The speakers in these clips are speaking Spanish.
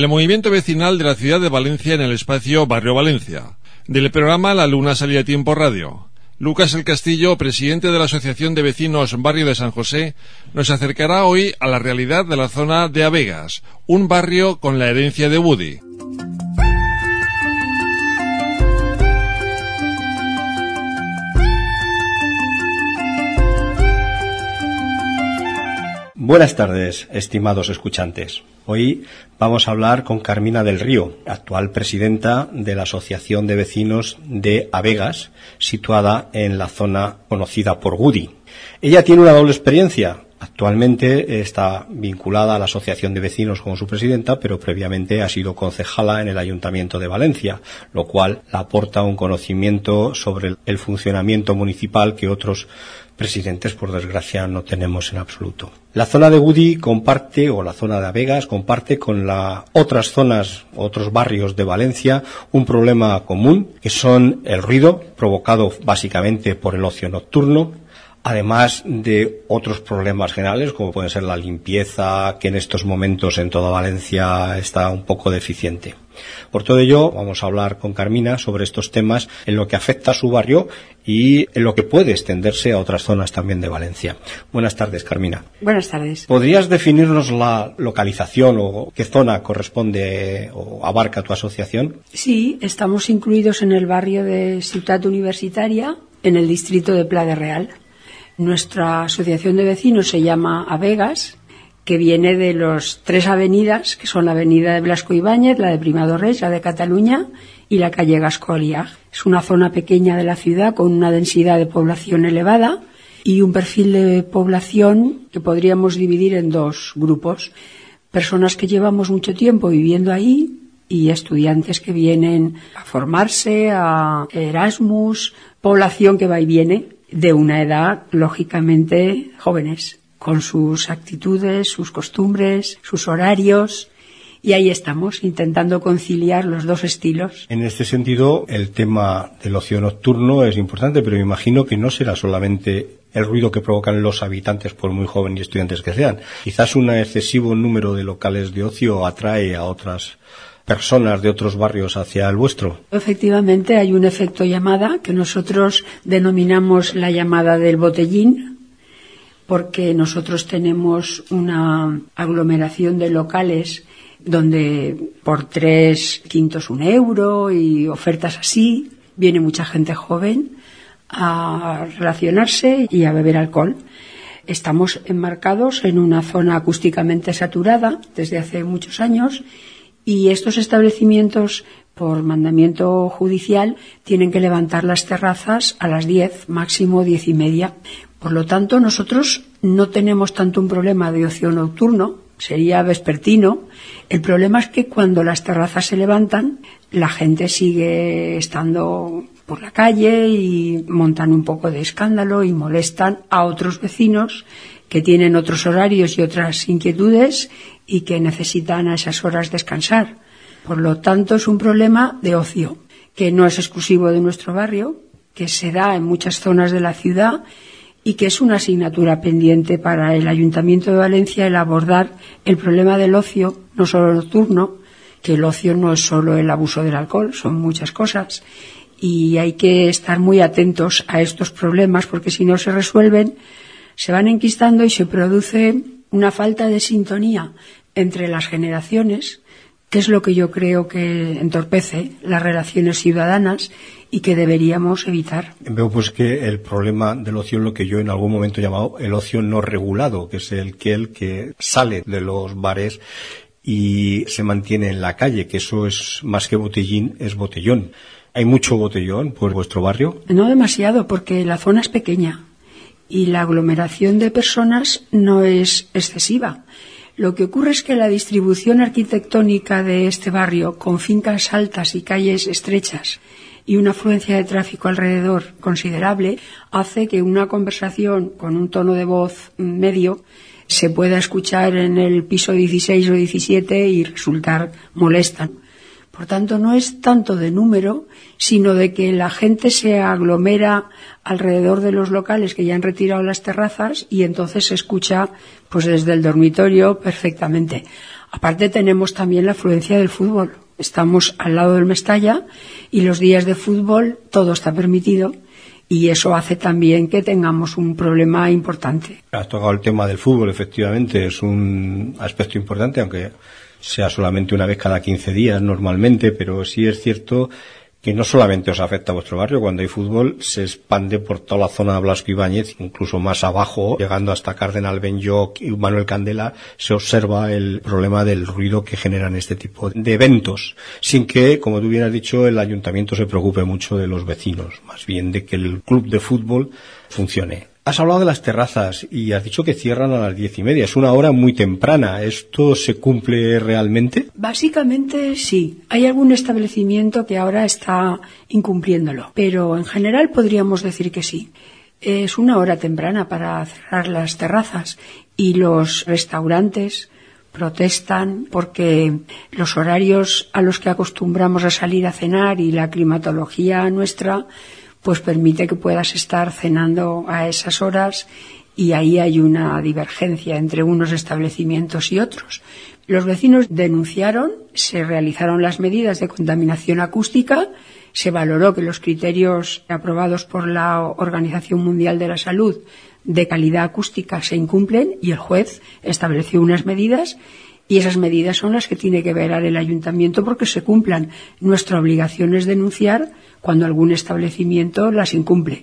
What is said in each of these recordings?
movimiento vecinal de la ciudad de Valencia en el espacio Barrio Valencia. Del programa La Luna salía a tiempo radio. Lucas El Castillo, presidente de la Asociación de Vecinos Barrio de San José, nos acercará hoy a la realidad de la zona de Abegas, un barrio con la herencia de Woody. Buenas tardes, estimados escuchantes. Hoy vamos a hablar con Carmina del Río, actual presidenta de la Asociación de Vecinos de Abegas, situada en la zona conocida por Woody. Ella tiene una doble experiencia. Actualmente está vinculada a la Asociación de Vecinos como su presidenta, pero previamente ha sido concejala en el Ayuntamiento de Valencia, lo cual le aporta un conocimiento sobre el funcionamiento municipal que otros presidentes, por desgracia, no tenemos en absoluto. La zona de Woody comparte, o la zona de Abegas, comparte con otras zonas, otros barrios de Valencia, un problema común, que son el ruido, provocado básicamente por el ocio nocturno, además de otros problemas generales, como puede ser la limpieza, que en estos momentos en toda Valencia está un poco deficiente. Por todo ello, vamos a hablar con Carmina sobre estos temas en lo que afecta a su barrio y en lo que puede extenderse a otras zonas también de Valencia. Buenas tardes, Carmina. Buenas tardes. ¿Podrías definirnos la localización o qué zona corresponde o abarca tu asociación? Sí, estamos incluidos en el barrio de Ciutat Universitaria, en el distrito de Pla de Real. Nuestra asociación de vecinos se llama Abegas, que viene de las tres avenidas, que son la avenida de Blasco Ibáñez, la de Prima d'Oreix, la de Cataluña y la calle Gascolia. Es una zona pequeña de la ciudad con una densidad de población elevada y un perfil de población que podríamos dividir en dos grupos. Personas que llevamos mucho tiempo viviendo ahí y estudiantes que vienen a formarse, a Erasmus, población que va y viene de una edad, lógicamente, jóvenes, con sus actitudes, sus costumbres, sus horarios, y ahí estamos, intentando conciliar los dos estilos. En este sentido, el tema del ocio nocturno es importante, pero me imagino que no será solamente el ruido que provocan los habitantes, por muy jóvenes y estudiantes que sean. Quizás un excesivo número de locales de ocio atrae a otras personas de otros barrios hacia el vuestro. Efectivamente, hay un efecto llamada que nosotros denominamos la llamada del botellín, porque nosotros tenemos una aglomeración de locales donde por 3 quintos €1 y ofertas así, viene mucha gente joven a relacionarse y a beber alcohol. Estamos enmarcados en una zona acústicamente saturada desde hace muchos años y estos establecimientos, por mandamiento judicial, tienen que levantar las terrazas a las 10, máximo 10:30. Por lo tanto, nosotros no tenemos tanto un problema de ocio nocturno, sería vespertino. El problema es que cuando las terrazas se levantan, la gente sigue estando por la calle y montan un poco de escándalo y molestan a otros vecinos que tienen otros horarios y otras inquietudes y que necesitan a esas horas descansar. Por lo tanto, es un problema de ocio, que no es exclusivo de nuestro barrio, que se da en muchas zonas de la ciudad y que es una asignatura pendiente para el Ayuntamiento de Valencia el abordar el problema del ocio, no solo nocturno, que el ocio no es solo el abuso del alcohol, son muchas cosas, y hay que estar muy atentos a estos problemas porque si no se resuelven, se van enquistando y se produce una falta de sintonía entre las generaciones, que es lo que yo creo que entorpece las relaciones ciudadanas y que deberíamos evitar. Veo pues que el problema del ocio es lo que yo en algún momento he llamado el ocio no regulado, que es el que sale de los bares y se mantiene en la calle, que eso es más que botellín, es botellón. ¿Hay mucho botellón por vuestro barrio? No demasiado, porque la zona es pequeña y la aglomeración de personas no es excesiva. Lo que ocurre es que la distribución arquitectónica de este barrio, con fincas altas y calles estrechas y una afluencia de tráfico alrededor considerable, hace que una conversación con un tono de voz medio se pueda escuchar en el piso 16 o 17 y resultar molesta. Por tanto, no es tanto de número, sino de que la gente se aglomera alrededor de los locales que ya han retirado las terrazas y entonces se escucha pues desde el dormitorio perfectamente. Aparte tenemos también la afluencia del fútbol. Estamos al lado del Mestalla y los días de fútbol todo está permitido y eso hace también que tengamos un problema importante. Has tocado el tema del fútbol, efectivamente, es un aspecto importante, aunque sea solamente una vez cada 15 días normalmente, pero sí es cierto que no solamente os afecta a vuestro barrio, cuando hay fútbol se expande por toda la zona de Blasco Ibáñez, incluso más abajo, llegando hasta Cardenal Benlloch y Manuel Candela, se observa el problema del ruido que generan este tipo de eventos, sin que, como tú bien has dicho, el ayuntamiento se preocupe mucho de los vecinos, más bien de que el club de fútbol funcione. Has hablado de las terrazas y has dicho que cierran a las 10:30. Es una hora muy temprana. ¿Esto se cumple realmente? Básicamente sí. Hay algún establecimiento que ahora está incumpliéndolo, pero en general podríamos decir que sí. Es una hora temprana para cerrar las terrazas y los restaurantes protestan porque los horarios a los que acostumbramos a salir a cenar y la climatología nuestra pues permite que puedas estar cenando a esas horas y ahí hay una divergencia entre unos establecimientos y otros. Los vecinos denunciaron, se realizaron las medidas de contaminación acústica, se valoró que los criterios aprobados por la Organización Mundial de la Salud de calidad acústica se incumplen y el juez estableció unas medidas y esas medidas son las que tiene que velar el ayuntamiento porque se cumplan. Nuestra obligación es denunciar cuando algún establecimiento las incumple.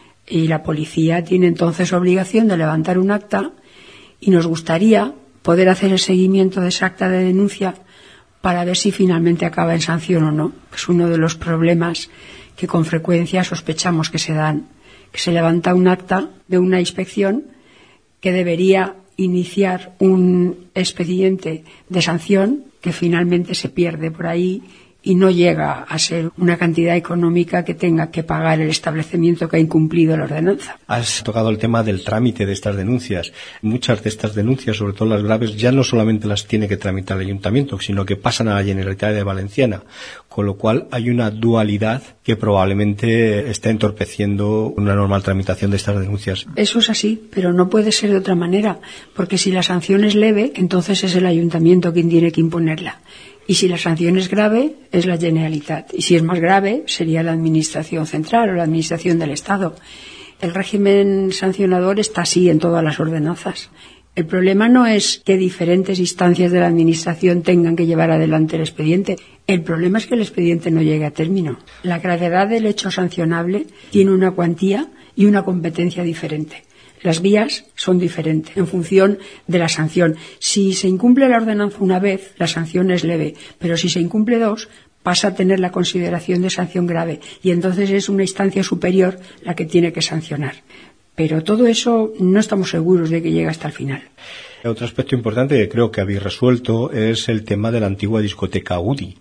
Y la policía tiene entonces obligación de levantar un acta y nos gustaría poder hacer el seguimiento de esa acta de denuncia para ver si finalmente acaba en sanción o no. Es uno de los problemas que con frecuencia sospechamos que se dan, que se levanta un acta de una inspección que debería iniciar un expediente de sanción que finalmente se pierde por ahí y no llega a ser una cantidad económica que tenga que pagar el establecimiento que ha incumplido la ordenanza. Has tocado el tema del trámite de estas denuncias. Muchas de estas denuncias, sobre todo las graves, ya no solamente las tiene que tramitar el ayuntamiento, sino que pasan a la Generalitat de Valenciana, con lo cual hay una dualidad que probablemente está entorpeciendo una normal tramitación de estas denuncias. Eso es así, pero no puede ser de otra manera, porque si la sanción es leve, entonces es el ayuntamiento quien tiene que imponerla. Y si la sanción es grave, es la Generalitat. Y si es más grave, sería la Administración Central o la Administración del Estado. El régimen sancionador está así en todas las ordenanzas. El problema no es que diferentes instancias de la Administración tengan que llevar adelante el expediente. El problema es que el expediente no llegue a término. La gravedad del hecho sancionable tiene una cuantía y una competencia diferente. Las vías son diferentes en función de la sanción. Si se incumple la ordenanza una vez, la sanción es leve, pero si se incumple dos, pasa a tener la consideración de sanción grave y entonces es una instancia superior la que tiene que sancionar. Pero todo eso no estamos seguros de que llegue hasta el final. Otro aspecto importante que creo que habéis resuelto es el tema de la antigua discoteca UDI,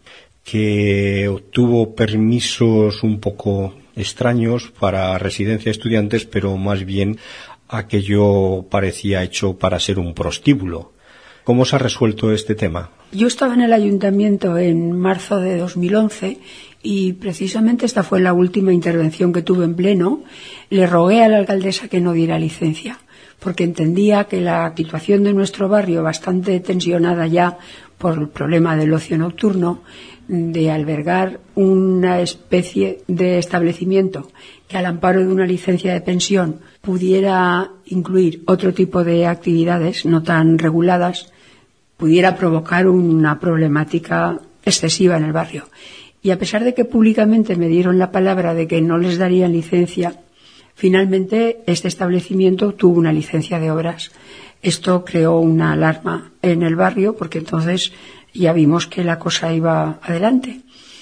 que obtuvo permisos un poco extraños para residencia de estudiantes, pero más bien aquello parecía hecho para ser un prostíbulo. ¿Cómo se ha resuelto este tema? Yo estaba en el ayuntamiento en marzo de 2011 y precisamente esta fue la última intervención que tuve en pleno. Le rogué a la alcaldesa que no diera licencia, porque entendía que la situación de nuestro barrio, bastante tensionada ya por el problema del ocio nocturno, de albergar una especie de establecimiento que al amparo de una licencia de pensión pudiera incluir otro tipo de actividades no tan reguladas, pudiera provocar una problemática excesiva en el barrio. Y a pesar de que públicamente me dieron la palabra de que no les darían licencia, finalmente este establecimiento tuvo una licencia de obras. Esto creó una alarma en el barrio porque entonces ya vimos que la cosa iba adelante.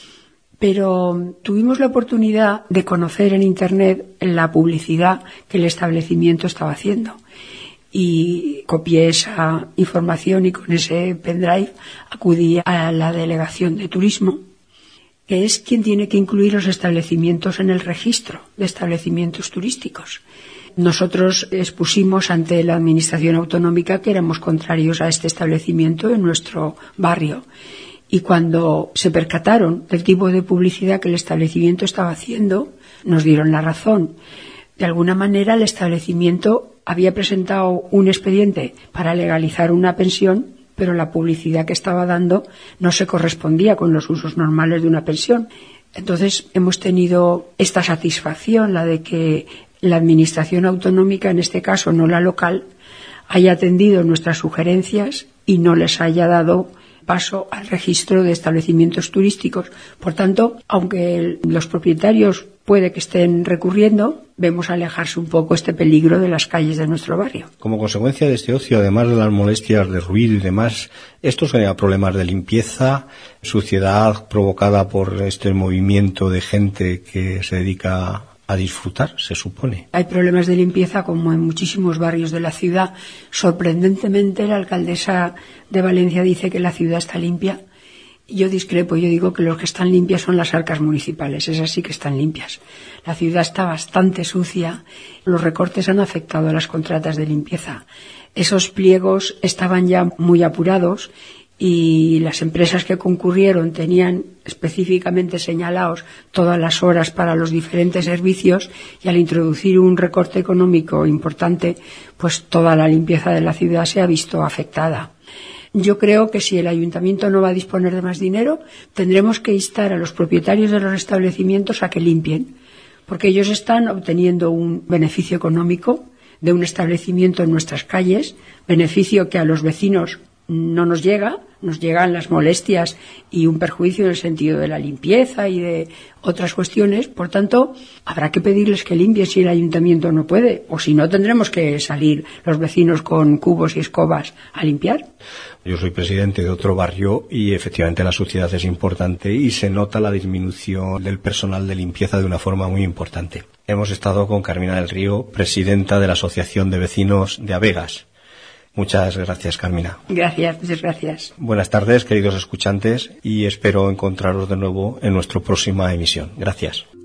Pero tuvimos la oportunidad de conocer en Internet la publicidad que el establecimiento estaba haciendo. Y copié esa información y con ese pendrive acudí a la delegación de turismo, que es quien tiene que incluir los establecimientos en el registro de establecimientos turísticos. Nosotros expusimos ante la Administración Autonómica que éramos contrarios a este establecimiento en nuestro barrio. Y cuando se percataron del tipo de publicidad que el establecimiento estaba haciendo, nos dieron la razón. De alguna manera, el establecimiento había presentado un expediente para legalizar una pensión, pero la publicidad que estaba dando no se correspondía con los usos normales de una pensión. Entonces hemos tenido esta satisfacción, la de que la administración autonómica, en este caso no la local, haya atendido nuestras sugerencias y no les haya dado paso al registro de establecimientos turísticos. Por tanto, aunque los propietarios puede que estén recurriendo, vemos alejarse un poco este peligro de las calles de nuestro barrio. Como consecuencia de este ocio, además de las molestias de ruido y demás, esto genera problemas de limpieza, suciedad provocada por este movimiento de gente que se dedica a disfrutar, se supone. Hay problemas de limpieza como en muchísimos barrios de la ciudad. Sorprendentemente, la alcaldesa de Valencia dice que la ciudad está limpia. Yo discrepo, yo digo que los que están limpias son las arcas municipales, esas sí que están limpias. La ciudad está bastante sucia, los recortes han afectado a las contratas de limpieza. Esos pliegos estaban ya muy apurados y las empresas que concurrieron tenían específicamente señalados todas las horas para los diferentes servicios y al introducir un recorte económico importante, pues toda la limpieza de la ciudad se ha visto afectada. Yo creo que si el ayuntamiento no va a disponer de más dinero, tendremos que instar a los propietarios de los establecimientos a que limpien, porque ellos están obteniendo un beneficio económico de un establecimiento en nuestras calles, beneficio que a los vecinos no nos llega, nos llegan las molestias y un perjuicio en el sentido de la limpieza y de otras cuestiones. Por tanto, habrá que pedirles que limpien si el ayuntamiento no puede, o si no tendremos que salir los vecinos con cubos y escobas a limpiar. Yo soy presidente de otro barrio y efectivamente la suciedad es importante y se nota la disminución del personal de limpieza de una forma muy importante. Hemos estado con Carmina del Río, presidenta de la Asociación de Vecinos de Abegas. Muchas gracias, Carmina. Gracias, muchas gracias. Buenas tardes, queridos escuchantes, y espero encontraros de nuevo en nuestra próxima emisión. Gracias.